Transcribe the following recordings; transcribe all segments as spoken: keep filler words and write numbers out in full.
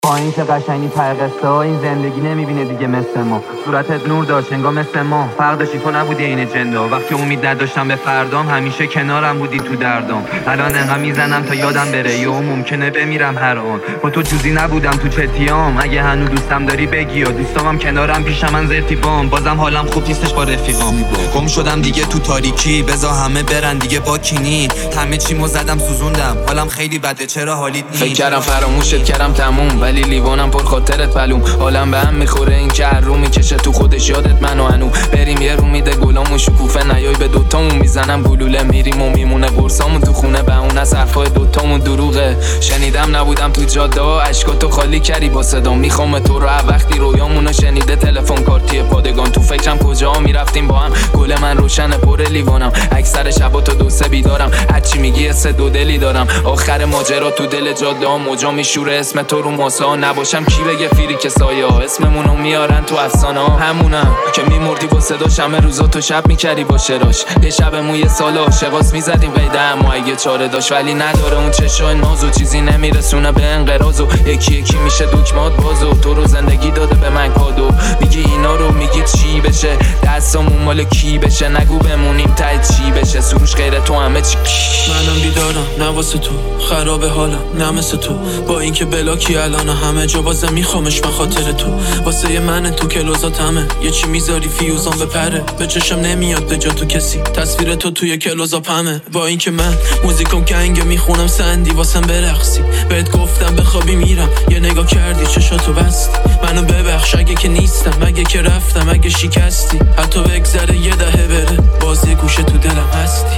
با این که قشنگی ته قصه ها این زندگی نمیبینه دیگه مثل ما. صورتت نور داشت انگار مثل ما، فرق داشتی تو نبودی این جندا. وقتی امید نداشتم به فردام همیشه کنارم بودی تو دردام. الان انقدر میزنم تا یادم بره یا ممکنه بمیرم هر آن. با تو جوزی نبودم تو چتیام، اگه هنو دوستم داری بگی یا دوستامم کنارم پیش من زرتی بام. بازم حالم خوب نیستش با رفیقام، گم شدم دیگه تو تاریکی، بذار همه برن دیگه با کینی. همه چیمو زدم سوزوندم، حالم خیلی بده چرا حالیت نیست. فکر کردم فراموشت کردم تموم، ولی لیوانم پر خاطرت پلوم. حالم به هم میخوره این که هر رو میکشه تو خودش یادت منو هنو. بریم یه رو میده گلام و شکوفه نیای به دوتامون میزنم گلوله. میریم و میمونه قرصامون تو خونه به اون از حرفای دوتامون دروغه. شنیدم نبودم تو جاده ها اشکاتو خالی کردی با صدا. میخوام تو رو وقتی رویامونو شنیده تلفن کارتی پادگان. تو فکرم کجا میرفتیم با هم، گل من روشن پر لیوانم. اکثر شبا تو دو سه بیدارم، هرچی میگی سه دو دلی دارم. آخر ماجرا تو دل جاده ها موجا میشوره اسم تو رو ماسا. نباشم کی بگه فیری که سایه ها اسممونو میارن تو افسانه ها. همونم که میمردی با صداش، همه روزا تو شب میکردی با شراش. یه شبمون یه سال عاشقاس میزدیم قیده اما اگه چاره داشت، ولی نداره اون چشای نازو. چیزی نمیرسونه به انقراض و یکی یکی میشه دکمات بازو. تو رو زندگی داده به من کادو، میگی اینا رو میگی چی بشه، دستامون مال کی بشه. نگو بمونیم ته چی بشه، سروش غیر تو همه چی. منم بیدارم نه واسه تو، خراب حالم نه مثل تو. با اینکه بلاکی الان همه جا بازم میخوامش من خاطر تو. واسه من تو کلوزاتمه، یه چی میذاری فیوزان بپره. به چشم نمیاد به جا تو کسی، تصویر تو توی کلوزا پمه. با اینکه من موزیکم گنگه میخونم سندی واسم برقصی. بهت گفتم بخوابی میرم، یه نگاه کردی چشاتو بستی. منو ببخش اگه که نیستم، اگه که رفتم، اگه شکستی. حتی بگذره یه دهه بره، باز یه گوشه تو دلم هستی.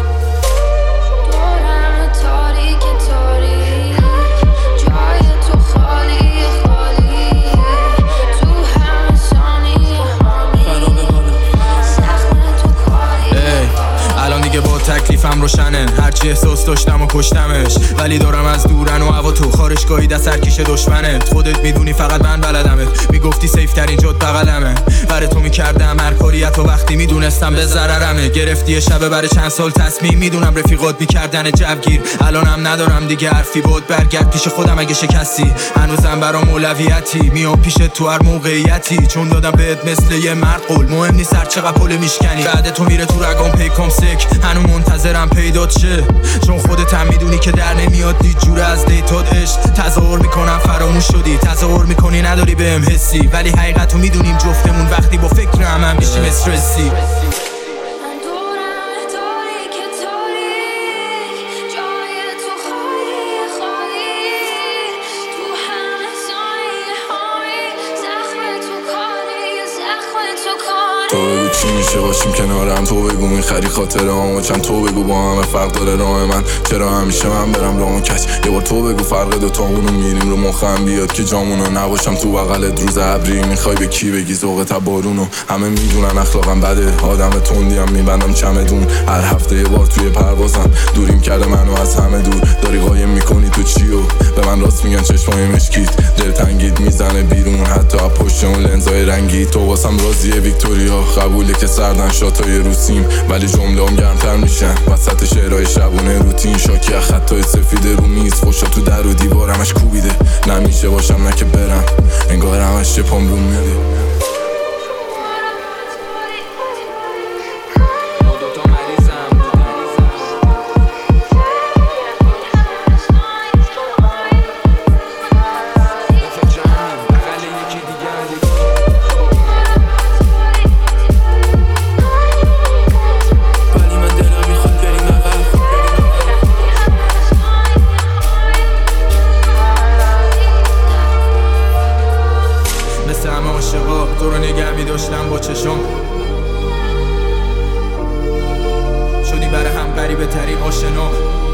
تکلیفم روشنه، هرچی احساس داشتم و کشتمش. ولی دارم از دورن و هوا تو خارشگاهی دست سرکیش دشمنت. خودت میدونی فقط من بلدمت، میگفتی سیف ترین جد بغلمه. برای تو میکردم هر کاریت و وقتی میدونستم به ضررمه. گرفتی شبه برای چند سال تصمیم، میدونم رفیقات میکردن جوگیر. الانم ندارم دیگه حرفی بود، برگرد پیش خودم اگه شکستی. هنوزم برام اولویتی، میام پیش تو هر موقعیتی. چون دادم بهت مثل یه مرد قول، مهم نیست هر چقدر پل میشکنی. بعد تو میره تو رگام پیکام سک، هنوز منتظرم پیدات شه. چون خودت هم میدونی که در نمیاد دید جوره از دیتات عشق. تظاهر میکنم فراموش شدی، تظاهر میکنی نداری بهم حسی. ولی حقیقتو میدونیم جفتمون وقتی با فکر هم هم میشیم استرسی. تو بگو چی میشه باشیم کنارم، تو بگو میخری خاطره هامو چند، تو بگو با همه فرق داره راه من. چرا همیشه من برم راه کش، یه بار تو بگو فرق دوتامونو میریم رو مخم بیاد که جامونو. نباشم تو بغلت روز ابری، میخوای به کی بگی ذوق تبارونو. همه میدونن اخلاقم بده، آدم تندیم میبندم چمدون. هر هفته یه بار توی پروازم، دوریم کرده منو از همه دور. داری قایم میکنی تو چیو، به من راست میگن چشمای مشکیت. دلتنگیت میزنه بیرون حتی از پشت اون لنزای رنگی. تو واسم رازیه ویکتوریا، قبوله که سردن شاتای روسیم، ولی جمله هم گرمتر میشن وسط شعرهای شبونه روتین. شاکی از خطای سفید رو میز، خوشا تو در و دیوارمش کوبیده. نمیشه باشم نه که برم، انگار همش چه پام رو میده. تو رو نگه می داشتم با چشم، شدی برای هم غریبه ترین آشنا.